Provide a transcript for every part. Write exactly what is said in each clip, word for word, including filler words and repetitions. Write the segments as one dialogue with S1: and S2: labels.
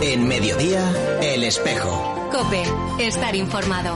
S1: En Mediodía, El Espejo.
S2: COPE, estar informado.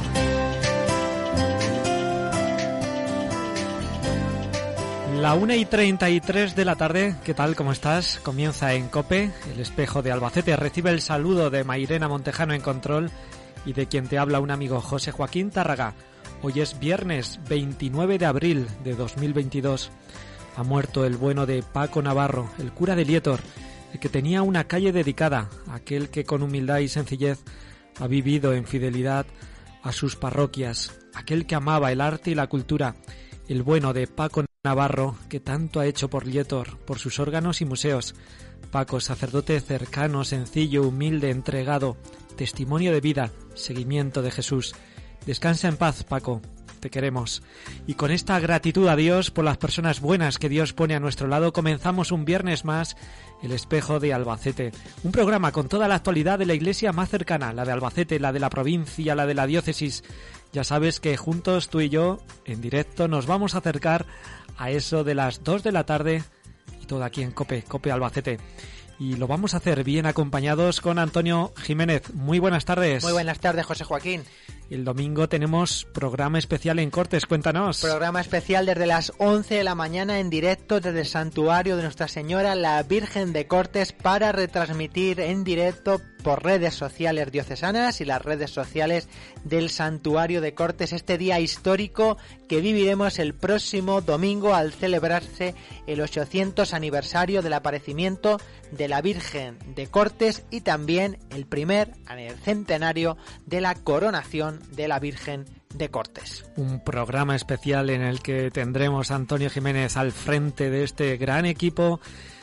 S3: La una y treinta y tres de la tarde, ¿qué tal? ¿Cómo estás? Comienza en COPE, El Espejo de Albacete. Recibe el saludo de Mairena Montejano en control y de quien te habla un amigo, José Joaquín Tárraga. Hoy es viernes veintinueve de abril de dos mil veintidós. Ha muerto el bueno de Paco Navarro, el cura de Lietor, el que tenía una calle dedicada, aquel que con humildad y sencillez ha vivido en fidelidad a sus parroquias, aquel que amaba el arte y la cultura, el bueno de Paco Navarro, que tanto ha hecho por Lietor, por sus órganos y museos. Paco, sacerdote cercano, sencillo, humilde, entregado, testimonio de vida, seguimiento de Jesús. Descansa en paz, Paco, te queremos. Y con esta gratitud a Dios por las personas buenas que Dios pone a nuestro lado, comenzamos un viernes más El Espejo de Albacete. Un programa con toda la actualidad de la iglesia más cercana, la de Albacete, la de la provincia, la de la diócesis. Ya sabes que juntos, tú y yo, en directo, nos vamos a acercar a eso de las dos de la tarde y todo aquí en COPE, COPE Albacete. Y lo vamos a hacer bien acompañados con Antonio Jiménez. Muy buenas tardes.
S4: Muy buenas tardes, José Joaquín.
S3: El domingo tenemos programa especial en Cortes, cuéntanos.
S4: Programa especial desde las once de la mañana en directo desde el santuario de Nuestra Señora la Virgen de Cortes para retransmitir en directo por redes sociales diocesanas y las redes sociales del santuario de Cortes este día histórico que viviremos el próximo domingo al celebrarse el ochocientos aniversario del aparecimiento de la Virgen de Cortes y también el primer centenario de la coronación de la Virgen de Cortes.
S3: Un programa especial en el que tendremos a Antonio Jiménez al frente de este gran equipo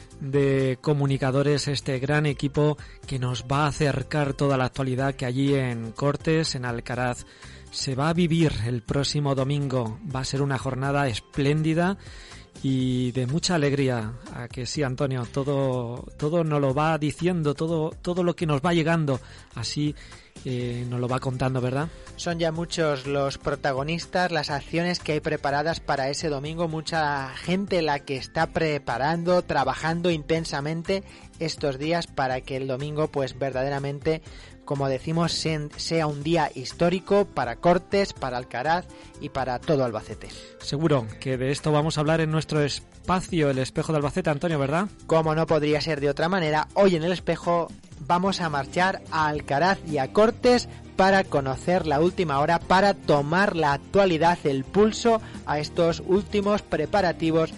S3: de comunicadores, este gran equipo que nos va a acercar toda la actualidad que allí en Cortes, en Alcaraz, se va a vivir el próximo domingo. Va a ser una jornada espléndida y de mucha alegría. A que sí, Antonio, todo todo nos lo va diciendo, todo todo lo que nos va llegando, así eh, nos lo va contando, ¿verdad?
S4: Son ya muchos los protagonistas, las acciones que hay preparadas para ese domingo, mucha gente la que está preparando, trabajando intensamente estos días para que el domingo pues verdaderamente, como decimos, sea un día histórico para Cortes, para Alcaraz y para todo Albacete.
S3: Seguro que de esto vamos a hablar en nuestro espacio, El Espejo de Albacete, Antonio, ¿verdad?
S4: Como no podría ser de otra manera, hoy en El Espejo vamos a marchar a Alcaraz y a Cortes para conocer la última hora, para tomar la actualidad, el pulso a estos últimos preparativos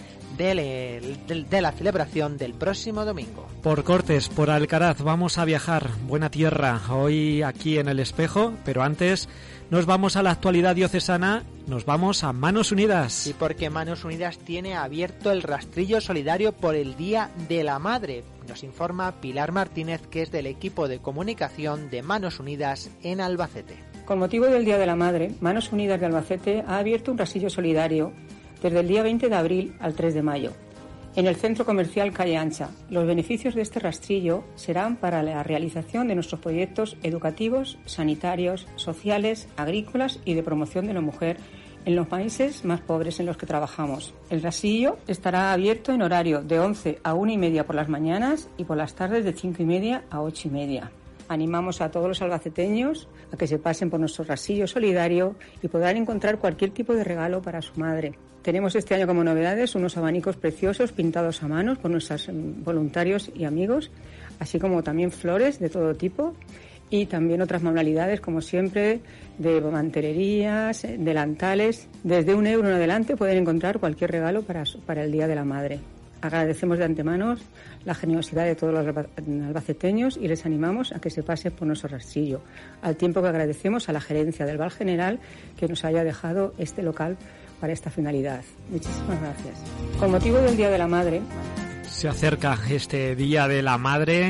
S4: de, de, de la celebración del próximo domingo.
S3: Por Cortes, por Alcaraz, vamos a viajar, buena tierra, hoy aquí en El Espejo, pero antes nos vamos a la actualidad diocesana, nos vamos a Manos Unidas.
S4: Sí, porque Manos Unidas tiene abierto el rastrillo solidario por el Día de la Madre. Nos informa Pilar Martínez, que es del equipo de comunicación de Manos Unidas en Albacete.
S5: Con motivo del Día de la Madre, Manos Unidas de Albacete ha abierto un rastrillo solidario desde el día veinte de abril al tres de mayo, en el centro comercial Calle Ancha. Los beneficios de este rastrillo serán para la realización de nuestros proyectos educativos, sanitarios, sociales, agrícolas y de promoción de la mujer en los países más pobres en los que trabajamos. El rastrillo estará abierto en horario de once a una y media por las mañanas y por las tardes de cinco y media a ocho y media. Animamos a todos los albaceteños a que se pasen por nuestro rastrillo solidario y podrán encontrar cualquier tipo de regalo para su madre. Tenemos este año como novedades unos abanicos preciosos pintados a mano por nuestros voluntarios y amigos, así como también flores de todo tipo y también otras manualidades, como siempre, de mantelerías, delantales. Desde un euro en adelante pueden encontrar cualquier regalo para, para el Día de la Madre. Agradecemos de antemano la generosidad de todos los albaceteños y les animamos a que se pasen por nuestro rastrillo, al tiempo que agradecemos a la gerencia del Val General que nos haya dejado este local para esta finalidad. Muchísimas gracias. Con motivo del Día de la Madre,
S3: se acerca este Día de la Madre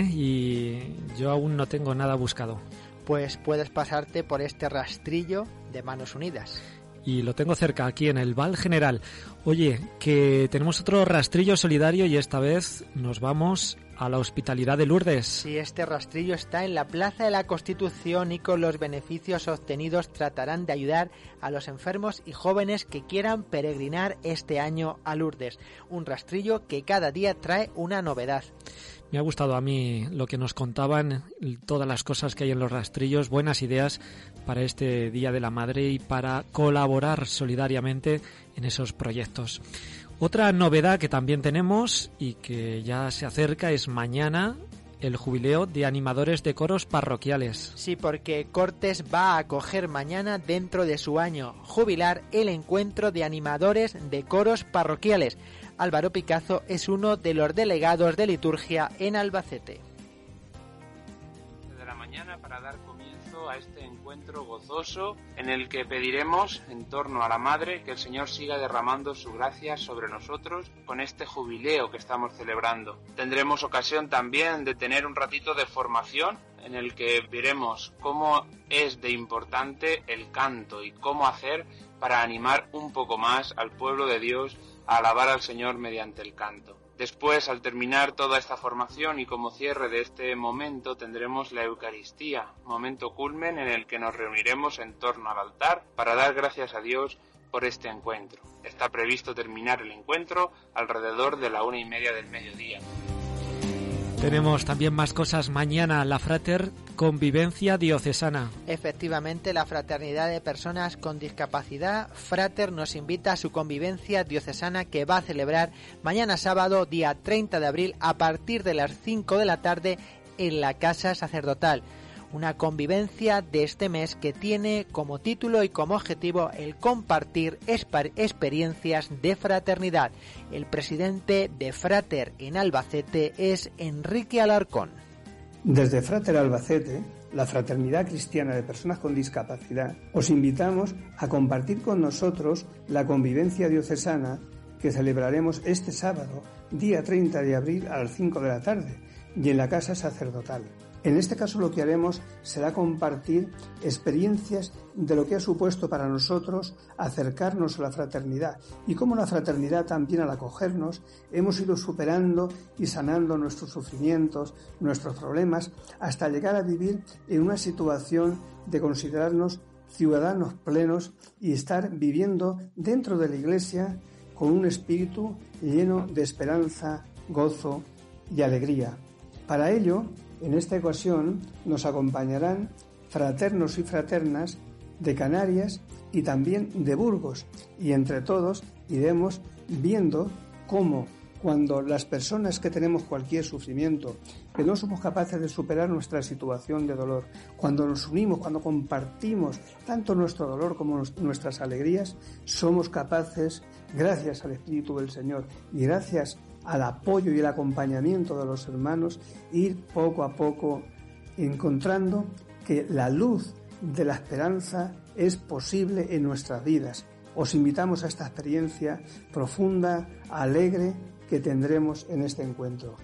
S3: y yo aún no tengo nada buscado.
S4: Pues puedes pasarte por este rastrillo de Manos Unidas.
S3: Y lo tengo cerca, aquí en el Val General. Oye, que tenemos otro rastrillo solidario y esta vez nos vamos a la Hospitalidad de Lourdes.
S4: Sí, este rastrillo está en la Plaza de la Constitución y con los beneficios obtenidos tratarán de ayudar a los enfermos y jóvenes que quieran peregrinar este año a Lourdes. Un rastrillo que cada día trae una novedad.
S3: Me ha gustado a mí lo que nos contaban, todas las cosas que hay en los rastrillos, buenas ideas para este Día de la Madre y para colaborar solidariamente en esos proyectos. Otra novedad que también tenemos y que ya se acerca es mañana el jubileo de animadores de coros parroquiales.
S4: Sí, porque Cortes va a acoger mañana, dentro de su año jubilar, el encuentro de animadores de coros parroquiales. Álvaro Picazo es uno de los delegados de liturgia en Albacete.
S6: De la mañana para dar comienzo a este encuentro gozoso en el que pediremos en torno a la Madre que el Señor siga derramando su gracia sobre nosotros con este jubileo que estamos celebrando. Tendremos ocasión también de tener un ratito de formación en el que veremos cómo es de importante el canto y cómo hacer para animar un poco más al pueblo de Dios a alabar al Señor mediante el canto. Después, al terminar toda esta formación y como cierre de este momento, tendremos la Eucaristía, momento culmen en el que nos reuniremos en torno al altar para dar gracias a Dios por este encuentro. Está previsto terminar el encuentro alrededor de la una y media del mediodía.
S3: Tenemos también más cosas mañana, la Frater Convivencia Diocesana.
S4: Efectivamente, la Fraternidad de Personas con Discapacidad, Frater, nos invita a su convivencia diocesana que va a celebrar mañana sábado, día treinta de abril, a partir de las cinco de la tarde en la Casa Sacerdotal. Una convivencia de este mes que tiene como título y como objetivo el compartir esper- experiencias de fraternidad. El presidente de Frater en Albacete es Enrique Alarcón.
S7: Desde Frater Albacete, la Fraternidad Cristiana de Personas con Discapacidad, os invitamos a compartir con nosotros la convivencia diocesana que celebraremos este sábado, día treinta de abril a las cinco de la tarde, y en la Casa Sacerdotal. En este caso lo que haremos será compartir experiencias de lo que ha supuesto para nosotros acercarnos a la fraternidad y cómo la fraternidad también al acogernos hemos ido superando y sanando nuestros sufrimientos, nuestros problemas, hasta llegar a vivir en una situación de considerarnos ciudadanos plenos y estar viviendo dentro de la Iglesia con un espíritu lleno de esperanza, gozo y alegría. Para ello, en esta ocasión nos acompañarán fraternos y fraternas de Canarias y también de Burgos, y entre todos iremos viendo cómo cuando las personas que tenemos cualquier sufrimiento, que no somos capaces de superar nuestra situación de dolor, cuando nos unimos, cuando compartimos tanto nuestro dolor como nuestras alegrías, somos capaces, gracias al Espíritu del Señor y gracias al apoyo y el acompañamiento de los hermanos, ir poco a poco encontrando que la luz de la esperanza es posible en nuestras vidas. Os invitamos a esta experiencia profunda, alegre, que tendremos en este encuentro.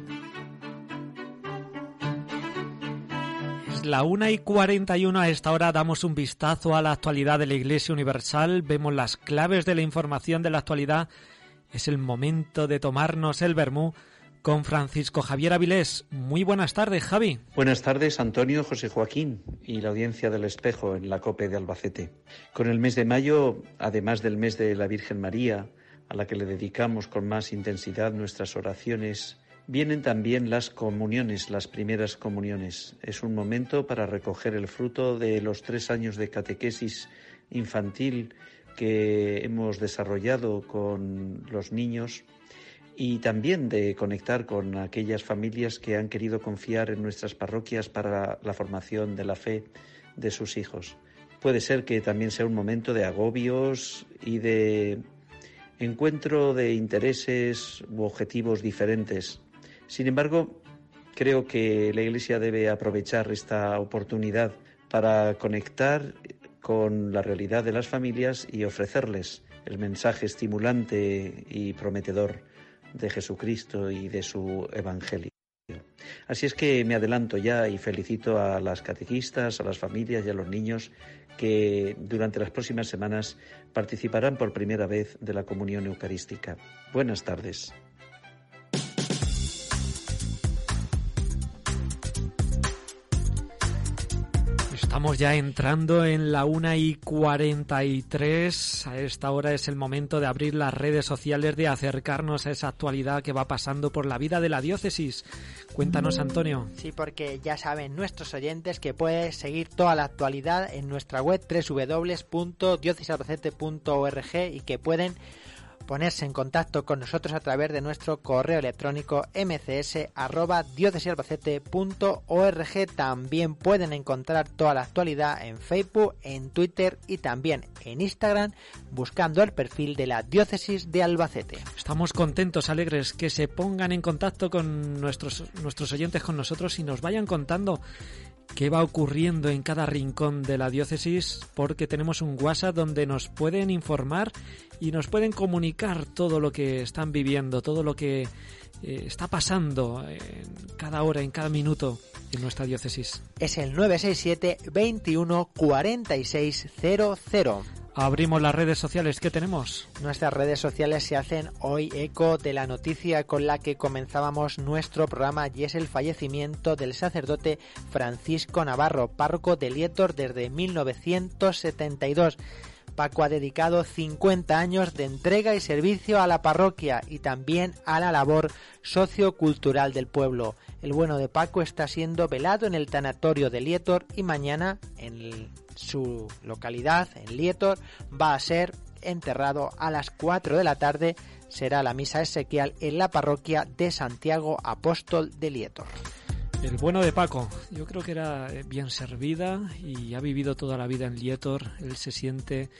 S3: Es la una y cuarenta y uno. A esta hora damos un vistazo a la actualidad de la Iglesia Universal. Vemos las claves de la información de la actualidad. Es el momento de tomarnos el vermú con Francisco Javier Avilés. Muy buenas tardes, Javi.
S8: Buenas tardes, Antonio, José Joaquín y la audiencia del Espejo en la COPE de Albacete. Con el mes de mayo, además del mes de la Virgen María, a la que le dedicamos con más intensidad nuestras oraciones, vienen también las comuniones, las primeras comuniones. Es un momento para recoger el fruto de los tres años de catequesis infantil que hemos desarrollado con los niños y también de conectar con aquellas familias que han querido confiar en nuestras parroquias para la formación de la fe de sus hijos. Puede ser que también sea un momento de agobios y de encuentro de intereses u objetivos diferentes. Sin embargo, creo que la Iglesia debe aprovechar esta oportunidad para conectar con la realidad de las familias y ofrecerles el mensaje estimulante y prometedor de Jesucristo y de su Evangelio. Así es que me adelanto ya y felicito a las catequistas, a las familias y a los niños que durante las próximas semanas participarán por primera vez de la comunión eucarística. Buenas tardes.
S3: Estamos ya entrando en la una y cuarenta y tres. A esta hora es el momento de abrir las redes sociales, de acercarnos a esa actualidad que va pasando por la vida de la diócesis. Cuéntanos, Antonio.
S4: Sí, porque ya saben nuestros oyentes que puedes seguir toda la actualidad en nuestra web doble u doble u doble u punto diócesis albacete punto org y que pueden ponerse en contacto con nosotros a través de nuestro correo electrónico m c s arroba diócesis albacete punto org. También pueden encontrar toda la actualidad en Facebook, en Twitter y también en Instagram buscando el perfil de la Diócesis de Albacete.
S3: Estamos contentos, alegres, que se pongan en contacto con nuestros, nuestros oyentes, con nosotros y nos vayan contando qué va ocurriendo en cada rincón de la diócesis, porque tenemos un WhatsApp donde nos pueden informar y nos pueden comunicar todo lo que están viviendo, todo lo que eh, está pasando en cada hora, en cada minuto en nuestra diócesis.
S4: Es el nueve seis siete, veintiuno, cuarenta y seis cero cero.
S3: Abrimos las redes sociales. ¿Qué tenemos?
S4: Nuestras redes sociales se hacen hoy eco de la noticia con la que comenzábamos nuestro programa, y es el fallecimiento del sacerdote Francisco Navarro, párroco de Lietor desde mil novecientos setenta y dos. Paco ha dedicado cincuenta años de entrega y servicio a la parroquia y también a la labor sociocultural del pueblo. El bueno de Paco está siendo velado en el tanatorio de Lietor y mañana en el, su localidad, en Lietor, va a ser enterrado a las cuatro de la tarde. Será la misa exequial en la parroquia de Santiago Apóstol de Lietor.
S3: El bueno de Paco, yo creo que era bien servida y ha vivido toda la vida en Lietor. Él se siente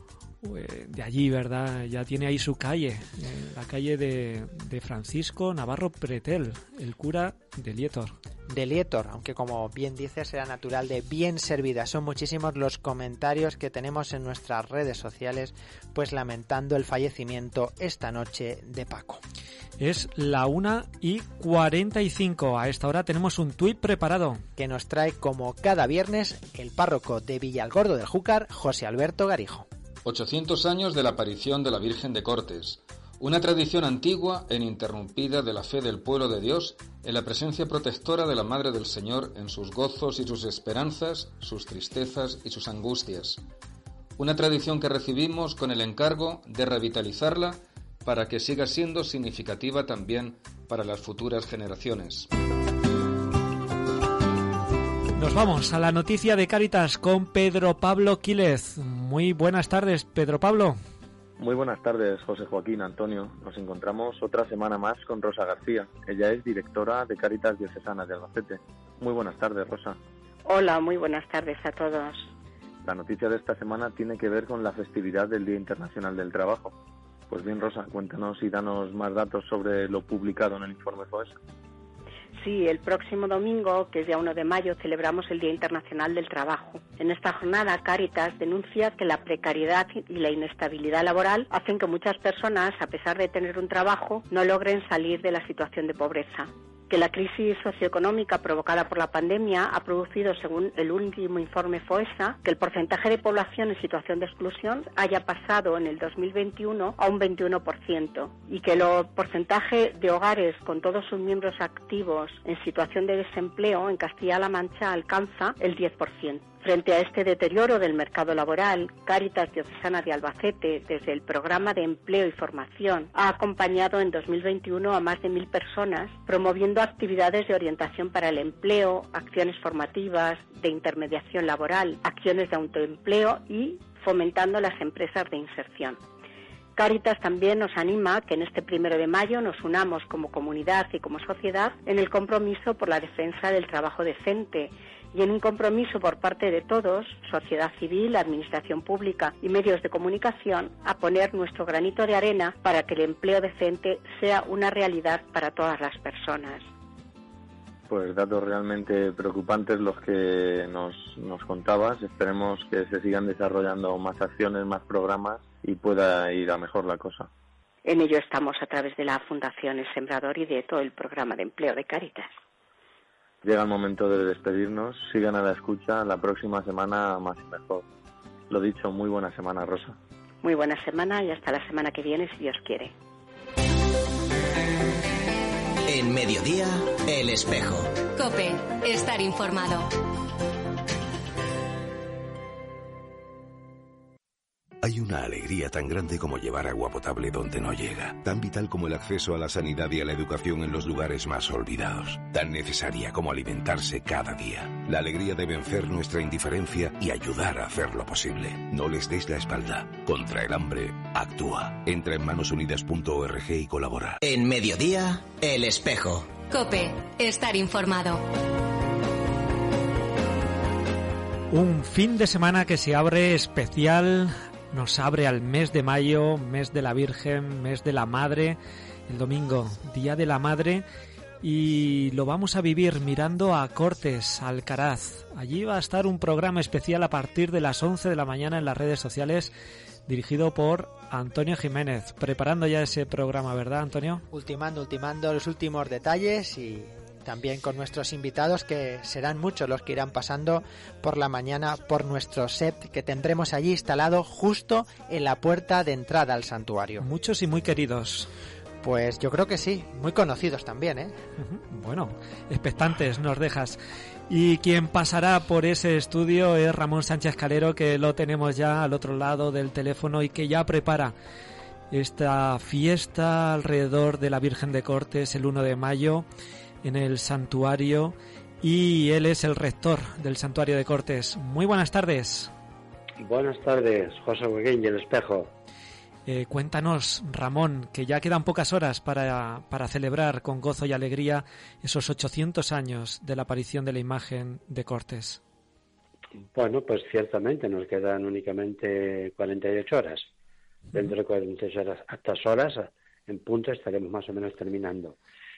S3: de allí, ¿verdad? Ya tiene ahí su calle, la calle de, de Francisco Navarro Pretel, el cura de Lietor.
S4: De Lietor, aunque como bien dices era natural de bien servida. Son muchísimos los comentarios que tenemos en nuestras redes sociales, pues lamentando el fallecimiento esta noche de Paco.
S3: Es la una y cuarenta y cinco. A esta hora tenemos un tuit preparado
S4: que nos trae, como cada viernes, el párroco de Villalgordo del Júcar, José Alberto Garijo.
S9: ochocientos años de la aparición de la Virgen de Cortes, una tradición antigua e ininterrumpida de la fe del pueblo de Dios en la presencia protectora de la Madre del Señor en sus gozos y sus esperanzas, sus tristezas y sus angustias. Una tradición que recibimos con el encargo de revitalizarla para que siga siendo significativa también para las futuras generaciones.
S3: Nos vamos a la noticia de Cáritas con Pedro Pablo Quílez. Muy buenas tardes, Pedro Pablo.
S10: Muy buenas tardes, José Joaquín, Antonio. Nos encontramos otra semana más con Rosa García. Ella es directora de Cáritas Diocesana de Albacete. Muy buenas tardes, Rosa.
S11: Hola, muy buenas tardes a todos.
S10: La noticia de esta semana tiene que ver con la festividad del Día Internacional del Trabajo. Pues bien, Rosa, cuéntanos y danos más datos sobre lo publicado en el informe FOESA.
S11: Sí, el próximo domingo, que es día uno de mayo, celebramos el Día Internacional del Trabajo. En esta jornada, Cáritas denuncia que la precariedad y la inestabilidad laboral hacen que muchas personas, a pesar de tener un trabajo, no logren salir de la situación de pobreza. Que la crisis socioeconómica provocada por la pandemia ha producido, según el último informe FOESA, que el porcentaje de población en situación de exclusión haya pasado en el dos mil veintiuno a un veintiuno por ciento y que el porcentaje de hogares con todos sus miembros activos en situación de desempleo en Castilla-La Mancha alcanza el diez por ciento. Frente a este deterioro del mercado laboral, Cáritas Diocesana de Albacete, desde el programa de empleo y formación, ha acompañado en dos mil veintiuno a más de mil personas, promoviendo actividades de orientación para el empleo, acciones formativas, de intermediación laboral, acciones de autoempleo y fomentando las empresas de inserción. Cáritas también nos anima a que en este primero de mayo nos unamos como comunidad y como sociedad en el compromiso por la defensa del trabajo decente y en un compromiso por parte de todos, sociedad civil, administración pública y medios de comunicación, a poner nuestro granito de arena para que el empleo decente sea una realidad para todas las personas.
S10: Pues datos realmente preocupantes los que nos, nos contabas. Esperemos que se sigan desarrollando más acciones, más programas y pueda ir a mejor la cosa.
S11: En ello estamos a través de la Fundación El Sembrador y de todo el programa de empleo de Cáritas.
S10: Llega el momento de despedirnos. Sigan a la escucha. La próxima semana más y mejor. Lo dicho, muy buena semana, Rosa.
S11: Muy buena semana y hasta la semana que viene, si Dios quiere.
S1: En Mediodía, El Espejo.
S2: COPE. Estar informado.
S12: Hay una alegría tan grande como llevar agua potable donde no llega, tan vital como el acceso a la sanidad y a la educación en los lugares más olvidados, tan necesaria como alimentarse cada día. La alegría de vencer nuestra indiferencia y ayudar a hacerlo posible. No les des la espalda. Contra el hambre, actúa. Entra en manos unidas punto org y colabora.
S1: En Mediodía, El Espejo.
S2: COPE. Estar informado.
S3: Un fin de semana que se abre especial, nos abre al mes de mayo, mes de la Virgen, mes de la Madre, el domingo, Día de la Madre, y lo vamos a vivir mirando a Cortes, a Alcaraz. Allí va a estar un programa especial a partir de las once de la mañana en las redes sociales, dirigido por Antonio Jiménez. Preparando ya ese programa, ¿verdad, Antonio?
S4: Ultimando, ultimando los últimos detalles y también con nuestros invitados, que serán muchos los que irán pasando por la mañana por nuestro set que tendremos allí instalado justo en la puerta de entrada al santuario.
S3: Muchos y muy queridos.
S4: Pues yo creo que sí, muy conocidos también, ¿eh?
S3: Bueno, expectantes nos dejas. Y quien pasará por ese estudio es Ramón Sánchez Calero, que lo tenemos ya al otro lado del teléfono y que ya prepara esta fiesta alrededor de la Virgen de Cortes el uno de mayo en el santuario, y él es el rector del santuario de Cortes. Muy buenas tardes.
S13: Buenas tardes, José Hueguín y El Espejo.
S3: Eh, cuéntanos, Ramón, que ya quedan pocas horas para, para celebrar con gozo y alegría esos ochocientos años de la aparición de la imagen de Cortes.
S13: Bueno, pues ciertamente nos quedan únicamente cuarenta y ocho horas. Dentro de cuarenta y ocho horas, a estas horas, en punto, estaremos más o menos terminando.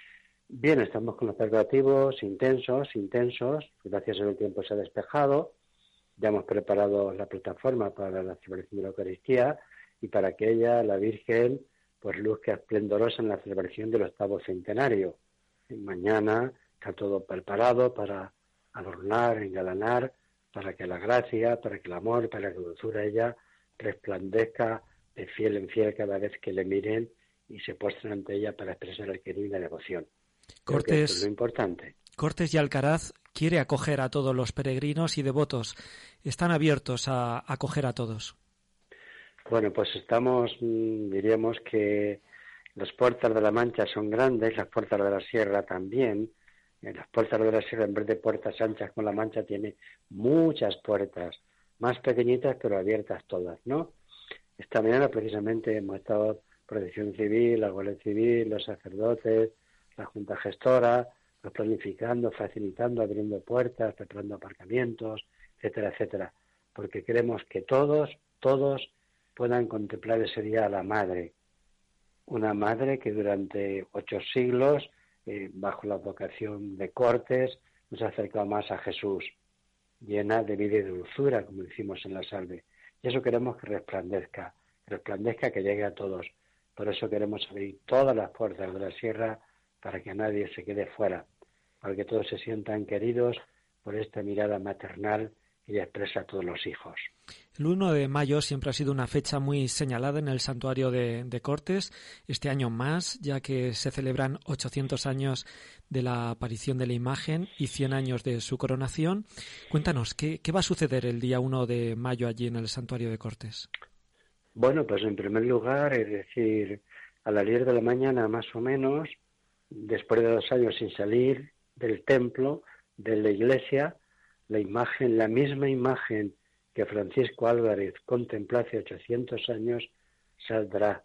S13: Bien, estamos con los preparativos intensos, intensos. Gracias a que el tiempo se ha despejado. Ya hemos preparado la plataforma para la celebración de la Eucaristía y para que ella, la Virgen, pues luzca esplendorosa en la celebración del octavo centenario. Y mañana está todo preparado para adornar, engalanar, para que la gracia, para que el amor, para que la dulzura ella resplandezca de fiel en fiel cada vez que le miren y se postren ante ella para expresar el cariño y la devoción.
S3: Cortes,
S13: es lo importante.
S3: Cortes y Alcaraz quiere acoger a todos los peregrinos y devotos. Están abiertos a acoger a todos.
S13: Bueno, pues estamos, diríamos que las puertas de la Mancha son grandes, las puertas de la Sierra también. Las puertas de la Sierra, en vez de puertas anchas con la Mancha, tiene muchas puertas, más pequeñitas pero abiertas todas, ¿no? Esta mañana precisamente hemos estado Protección Civil, la Guardia Civil, los sacerdotes, la Junta Gestora, pues planificando, facilitando, abriendo puertas, preparando aparcamientos, etcétera, etcétera, porque queremos que todos, todos puedan contemplar ese día a la Madre, una Madre que durante ocho siglos, eh, bajo la vocación de Cortes, nos ha acercado más a Jesús, llena de vida y de dulzura, como decimos en la Salve, y eso queremos que resplandezca, que resplandezca, que llegue a todos. Por eso queremos abrir todas las puertas de la Sierra para que nadie se quede fuera, para que todos se sientan queridos por esta mirada maternal que ella expresa a todos los hijos.
S3: El uno de mayo siempre ha sido una fecha muy señalada en el santuario de, de Cortes, este año más, ya que se celebran ochocientos años de la aparición de la imagen y cien años de su coronación. Cuéntanos, ¿qué, qué va a suceder el día uno de mayo allí en el santuario de Cortes?
S13: Bueno, pues en primer lugar, es decir, a las diez de la mañana más o menos, después de dos años sin salir del templo, de la iglesia, la imagen, la misma imagen que Francisco Álvarez contempló hace ochocientos años, saldrá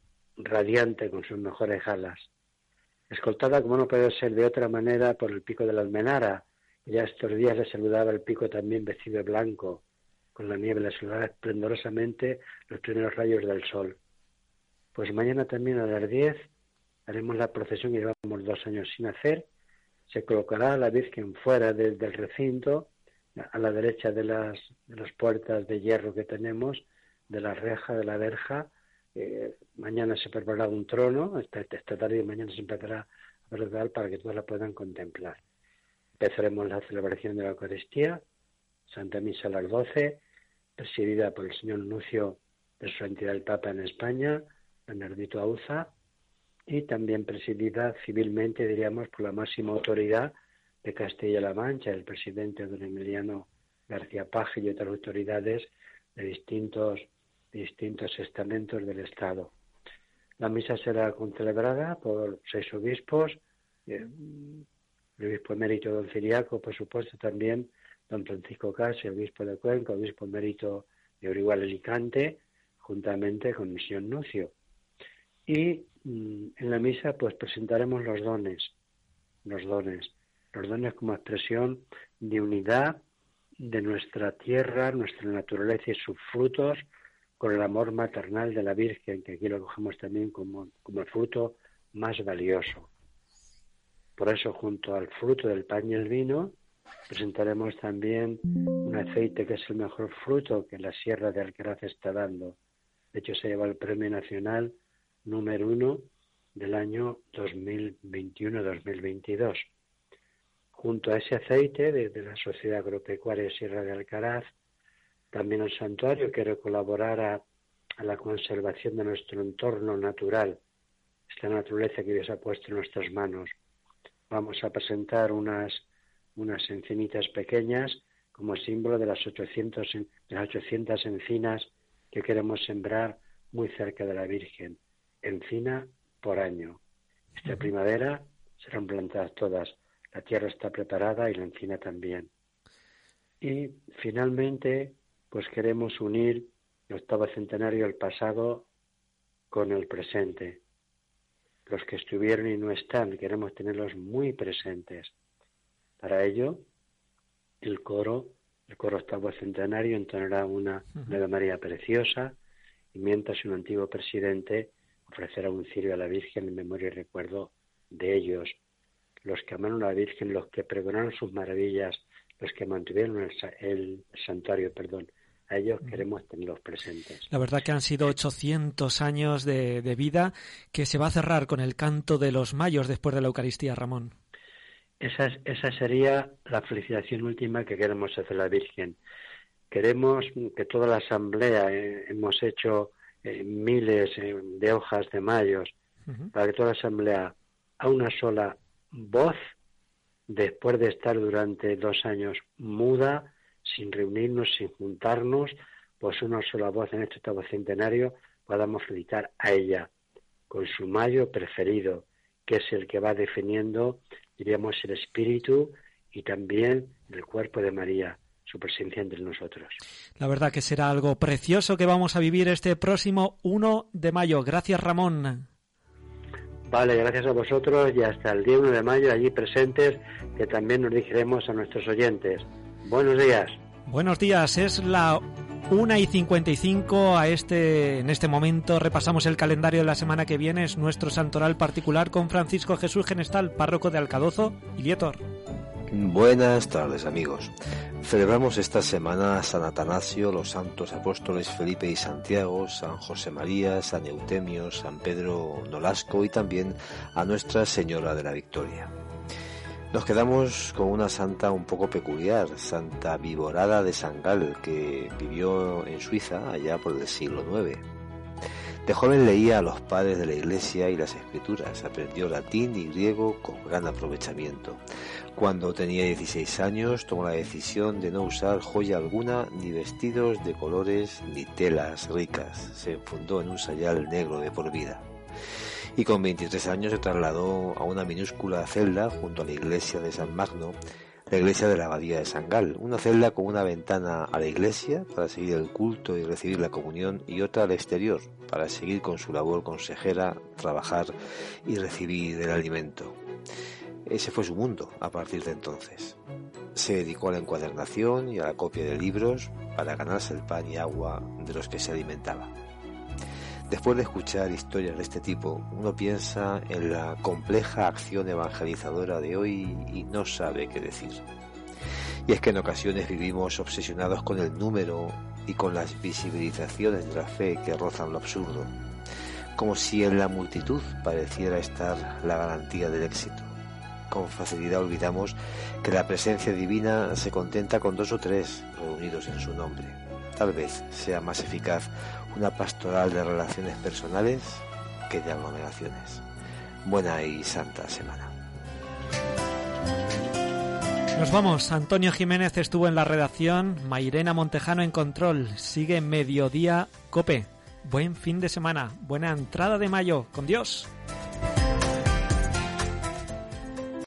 S13: radiante con sus mejores alas, escoltada como no puede ser de otra manera por el pico de la Almenara. Ya estos días le saludaba el pico también vestido de blanco, con la nieve le saludaba esplendorosamente los primeros rayos del sol. Pues mañana también a las diez haremos la procesión que llevamos dos años sin hacer. Se colocará a la Virgen fuera de, del recinto, a la derecha de las, de las puertas de hierro que tenemos, de la reja, de la verja. Eh, mañana se preparará un trono, esta, esta tarde y mañana se empezará a preparar para que todos la puedan contemplar. Empezaremos la celebración de la Eucaristía, Santa Misa a las doce, presidida por el señor nuncio de su santidad el Papa en España, Bernardito Auza, y también presidida civilmente, diríamos, por la máxima autoridad de Castilla-La Mancha, el presidente don Emiliano García Paje y otras autoridades de distintos distintos estamentos del Estado. La misa será concelebrada por seis obispos, eh, el obispo emérito don Ciriaco, por supuesto también don Francisco Casio, obispo de Cuenca, obispo emérito de Orihuela Alicante, juntamente con el señor Nucio. Y mmm, en la misa pues presentaremos los dones, los dones, los dones como expresión de unidad de nuestra tierra, nuestra naturaleza y sus frutos, con el amor maternal de la Virgen, que aquí lo cogemos también como, como el fruto más valioso. Por eso, junto al fruto del pan y el vino, presentaremos también un aceite que es el mejor fruto que la Sierra de Alcaraz está dando. De hecho, se lleva el Premio Nacional número uno del año dos mil veintiuno dos mil veintidós. Junto a ese aceite de, de la Sociedad Agropecuaria Sierra de Alcaraz, también el santuario quiere colaborar a, a la conservación de nuestro entorno natural, esta naturaleza que Dios ha puesto en nuestras manos. Vamos a presentar unas, unas encinitas pequeñas como símbolo de las, ochocientas, de las ochocientas encinas que queremos sembrar muy cerca de la Virgen. Encina por año. Esta primavera serán plantadas todas. La tierra está preparada y la encina también. Y finalmente, pues queremos unir el octavo centenario del pasado con el presente. Los que estuvieron y no están, queremos tenerlos muy presentes. Para ello, el coro, el coro octavo centenario entonará una Ave María preciosa, y mientras un antiguo presidente ofrecerá un cirio a la Virgen en memoria y recuerdo de ellos, los que amaron a la Virgen, los que pregonaron sus maravillas, los que mantuvieron el, el santuario, perdón. A ellos queremos tenerlos presentes.
S3: La verdad que han sido ochocientos años de, de vida, que se va a cerrar con el canto de los mayos después de la Eucaristía, Ramón.
S13: Esa, esa sería la felicitación última que queremos hacer a la Virgen. Queremos que toda la asamblea, eh, hemos hecho eh, miles eh, de hojas de mayos, uh-huh. para que toda la asamblea a una sola voz, después de estar durante dos años muda, sin reunirnos, sin juntarnos, pues una sola voz en este octavo centenario podamos felicitar a ella con su mayo preferido, que es el que va definiendo, diríamos, el espíritu y también el cuerpo de María, su presencia entre nosotros.
S3: La verdad que será algo precioso que vamos a vivir este próximo uno de mayo. Gracias, Ramón.
S13: Vale, gracias a vosotros y hasta el día uno de mayo allí presentes, que también nos dirigiremos a nuestros oyentes. Buenos días.
S3: Buenos días, es la una y cincuenta y cinco a este, en este momento repasamos el calendario de la semana que viene, es nuestro santoral particular con Francisco Jesús Genestal, párroco de Alcadozo y Lietor.
S14: Buenas tardes, amigos. Celebramos esta semana a San Atanasio, los santos apóstoles Felipe y Santiago, San José María, San Eutemio, San Pedro Nolasco y también a Nuestra Señora de la Victoria. Nos quedamos con una santa un poco peculiar, Santa Viborada de Sangal, que vivió en Suiza allá por el siglo nueve. De joven leía a los padres de la Iglesia y las Escrituras, aprendió latín y griego con gran aprovechamiento. Cuando tenía dieciséis años tomó la decisión de no usar joya alguna, ni vestidos de colores, ni telas ricas. Se enfundó en un sayal negro de por vida. Y con veintitrés años se trasladó a una minúscula celda junto a la iglesia de San Magno, la iglesia de la abadía de Sangal, una celda con una ventana a la iglesia para seguir el culto y recibir la comunión y otra al exterior para seguir con su labor consejera, trabajar y recibir el alimento. Ese fue su mundo a partir de entonces. Se dedicó a la encuadernación y a la copia de libros para ganarse el pan y agua de los que se alimentaba. Después de escuchar historias de este tipo, uno piensa en la compleja acción evangelizadora de hoy y no sabe qué decir. Y es que en ocasiones vivimos obsesionados con el número y con las visibilizaciones de la fe que rozan lo absurdo, como si en la multitud pareciera estar la garantía del éxito. Con facilidad olvidamos que la presencia divina se contenta con dos o tres reunidos en su nombre. Tal vez sea más eficaz una pastoral de relaciones personales que de aglomeraciones. Buena y santa semana.
S3: Nos vamos. Antonio Jiménez estuvo en la redacción, Mairena Montejano en control. Sigue Mediodía Cope. Buen fin de semana, buena entrada de mayo. Con Dios.